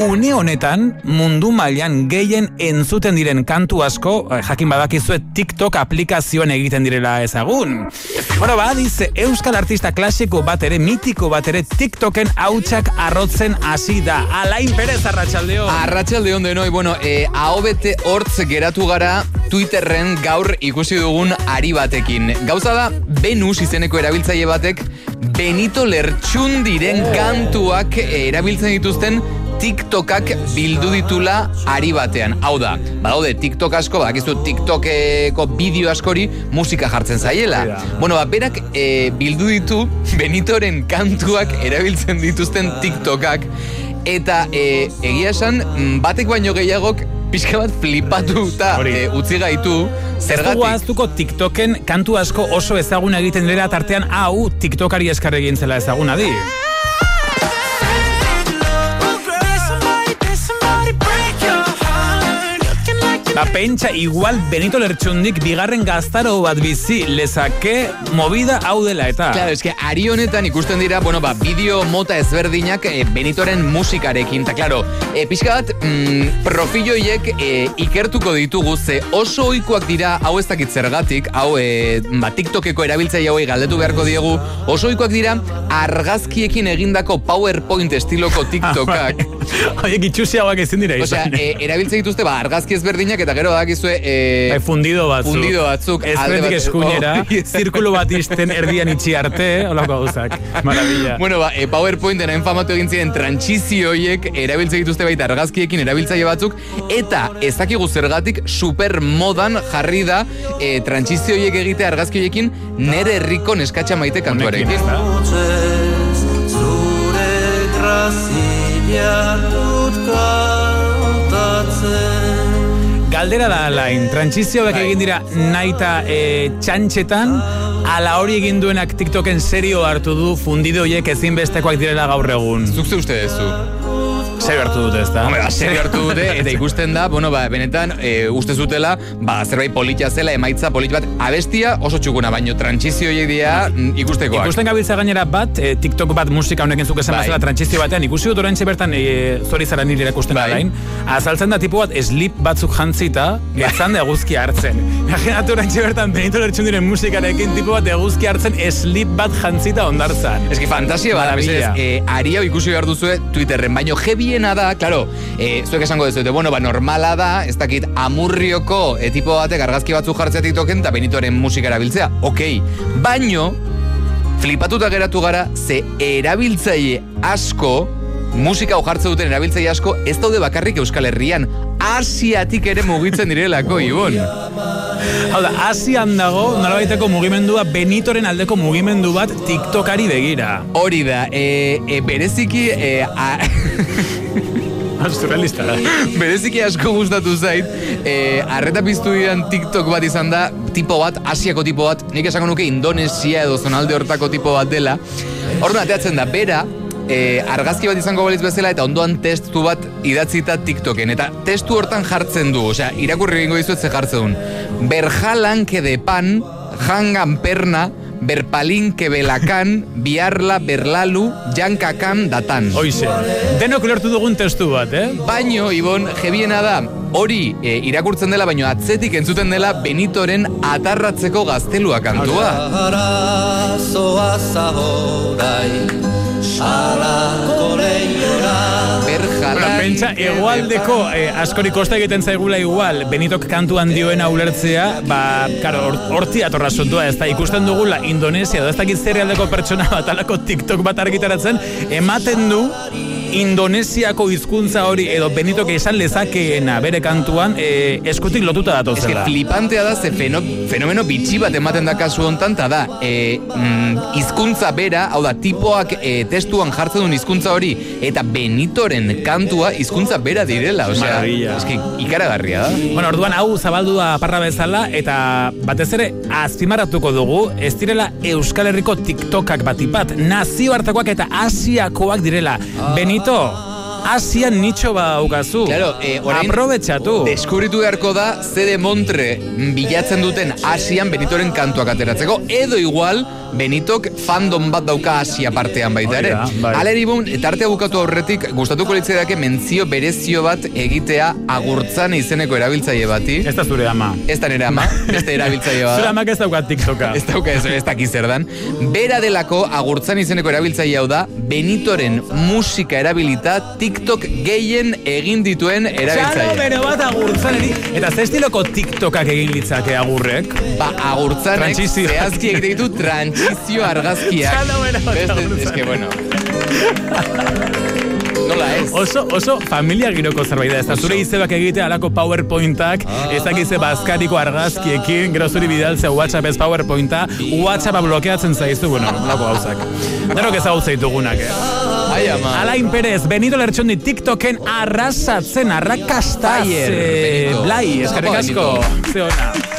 une honetan mundu mailan gehien entzuten diren kantu asko, jakin badakizue TikTok aplikazioan egiten direla ezagun. Bueno, dice, euskal artista klasiko bat ere, mitiko bat ere, TikToken hautsak arrotzen hasi da. Alain Perez, arratsaldeon. Arratsaldeon denoi, bueno, ahobete hortz geratu gara Twitterren gaur ikusi dugun ari batekin. Gauza da, Venus izeneko erabiltzaile batek Benito Lertxundiren kantuak erabiltzen dituzten TikTokak bildu ditula ari batean. Hau da, badaude TikTok asko, badakizu TikTokeko bideo askori musika jartzen zaiela. Bueno, berak bildu ditu Benitoren kantuak erabiltzen dituzten TikTokak, eta egia esan, batek baino gehiagok pixka bat flipatuta utzi gaitu. Zergatik guaztuko TikToken kantu asko oso ezaguna egiten dira, tartean hau TikTokari eskar egin zela ezaguna di. Pentsa, igual Benito Lertxundik bigarren gaztaro bat bizi lezake movida hau dela eta. Claro, es que ari honetan ikusten dira, bueno, bideo mota ezberdinak Benitoren musikarekin. Ta claro, pixka bat profilloiek ikertuko ditugu, ze oso ohikoak dira, hau ez dakit zergatik, hau TikTokeko erabiltzaile hauei galdetu beharko diegu, oso ohikoak dira argazkiekin egindako PowerPoint estiloko TikTokak. Oiek itxusi hauak ezin dira izan. Osea, erabiltze dituzte argazki ezberdinak, eta gero dakizue fundido batzuk ezberdik eskuinera, zirkulu bat izten erdian itxi arte, holako gauzak, maravilla. Bueno, PowerPointen enfamatu egin ziren trantsizioiek erabiltze dituzte baita argazkiekin erabiltzaile batzuk, eta ezakigu zergatik super modan jarri da trantsizioiek egite argazkiekin nere herriko neskatxa maite kantuarekin. Zure grazia dut kantatzen. Galdera da, Alain, trantsizioak egin dira naita txantxetan, ala hori egin duenak TikToken serio hartu du fundidioiek ezinbestekoak direla gaur egun. Zuk ze uste duzu? Serio hartu dute, ez da? Serio hartu dute, eta ikusten da, bueno, benetan, uste zutela, zerbait politia zela, emaitza polit bat, abestia oso txukuna, baino trantsizioiek dira ikustekoak. Ikusten gabiltza gainera bat, TikTok bat musika honekin zuk esan bazela trantsizio batean, ikusi dut oraintxe bertan, zorizara nire irakusten Alain, azaltzen da tipo bat slip batzuk jantzita, etzan da eguzki hartzen. Imaginatu oraintxe bertan, Benito Lertxundiren musikarekin tipo bat eguzki hartzen, slip bat jantzita ondartzan. Eski fantasia bada, ari hau ikusi behar duzue Twitterren, baino jebiena da, claro, zuek esango dezute, bueno, normala da, ez dakit, amurrioko tipo batek argazki batzuk jartzea TikToken eta Benitoren musika erabiltzea, okei, baino, flipatuta geratu gara, ze erabiltzaile asko, musika hau jartze duten erabiltzaile asko, ez daude bakarrik Euskal Herrian, Asiatik ere mugitzen direlako, Ibon. Hau da, Asian dago, nolabaiteko mugimendua, Benitoren aldeko mugimendu bat TikTokari begira. Hori da, bereziki... Surrealista da. Bereziki asko gustatu zait, arreta piztu dian TikTok bat izan da, tipo bat, Asiako tipo bat, nik esango nuke Indonesia edo zonalde hortako tipo bat dela. Orduan ateatzen da, bera, argazki bat izango baliz bezala eta ondoan testu bat idatzita TikToken, eta testu hortan jartzen du, osea, irakurri egingo dizuet ze jartzen duen. Berjalanke de pan, jangan perna, berpalinke belakan, biarla berlalu, jankakan datan. Hoize, denok lertu dugun testu bat, Baino, Ibon, jebiena da, hori irakurtzen dela, baino atzetik entzuten dela Benitoren atarratzeko gaztelua kantua. Pentsa, egualdeko askori kosta egiten zaigula igual Benitok kantuan dioena ulertzea, horti atorra zontua, ez da ikusten dugula Indonesia, ez dakit zerrealdeko pertsona bat alako TikTok bat argitaratzen, ematen du Indonesiako hizkuntza hori edo Benitok esan lezakeena bere kantuan eskutik lotuta datozela. Ez que flipantea da, ze fenomeno bitxi bat ematen da kasu hontan, ta da, hizkuntza bera, hau da, tipoak testuan jartzen duen hizkuntza hori, eta Benitoren kantua hizkuntza bera direla, osea, eski ikaragarria da. Bueno, orduan hau zabaldu da parra bezala, eta batez ere azpimarratuko dugu, ez direla Euskal Herriko TikTokak batipat, nazioartekoak eta Asiakoak direla. Benito, Asian nitxo baukazu. Claro, orain aprobetxatu. deskubritu beharko da CD Montre bilatzen duten Asian Benitoren kantuak ateratzeko, edo igual Benitok fandom bat dauka Asia partean baita ere. Bai. Aleri bon, tartea bukatu aurretik, gustatuko litzaidake mentzio berezio bat egitea Agurtzan izeneko erabiltzaile bati. Ez da zure ama. Ez da nire ama, beste erabiltzaile bat. Zure amak ez dauka TikToka. Ez dauka ez dakiz zer dan. Bera delako Agurtzan izeneko erabiltzaile hau da Benitoren musika erabilita TikTok gehien egin dituen erabiltzaile. Txalo bero bat Agurtzaneri. Eta ze estiloko TikTokak egin litzake Agurrek? Ba, Agurtzanek Trantsizio. zehazki egite ditu trantsizio argazkiak. Txalo bero bat Beste, Agurtzan. es que bueno. Nola ez? Oso familia giroko zerbait da. Ez da zure izebak egite alako PowerPointak, ez dakize bazkariko argazkiekin, gero zuri bidaltzea WhatsApp ez PowerPointa, WhatsAppa blokeatzen zaizu, bueno, lako gauzak. Denok ezagutzen ditugunak, Ai, ama. Alain Perez, Benito Lertxundi TikToken arrasatzen, arrakastaz. Fire, Benito. Blai, eskerrik Apa, asko. Benito. Ze ona.